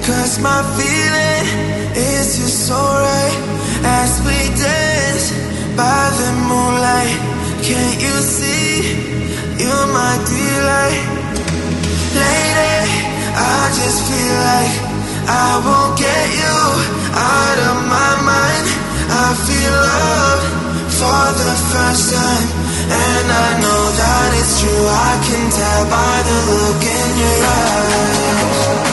'cause my feeling is just alright as we dance by the moonlight. Can't you see you're my delight? Lady, I just feel like I won't get you out of my mind. I feel love for the first time, and I know that it's true. I can tell by the look in your eyes.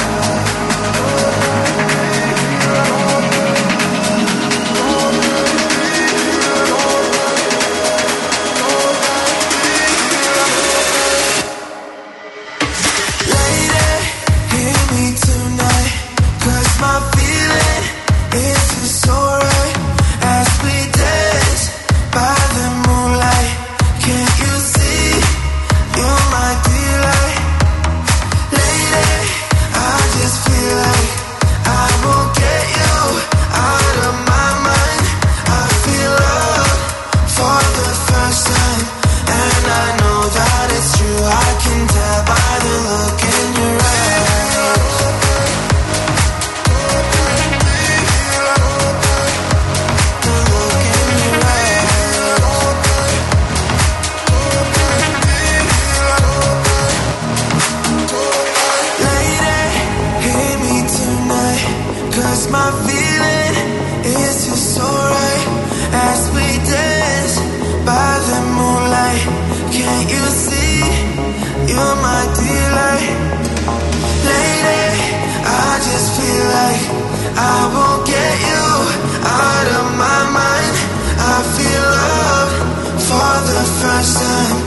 My feeling is just alright as we dance by the moonlight. Can't you see you're my delight? Lady, I just feel like I won't get you out of my mind. I feel love for the first time,